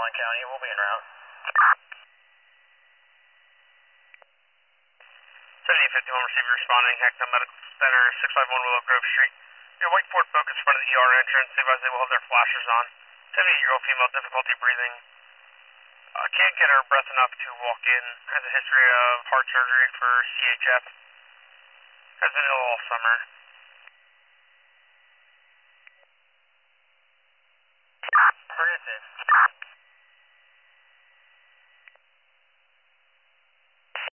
Caroline County, we'll be en route. 7851 receiver responding, Hacktown Medical Center, 651 Willow Grove Street. Your white Ford Focus in front of the ER entrance. They advise they will have their flashers on. 78-year-old female, difficulty breathing. Can't get her breath enough to walk in. Has a history of heart surgery for CHF. Has been ill all summer. Affirmative.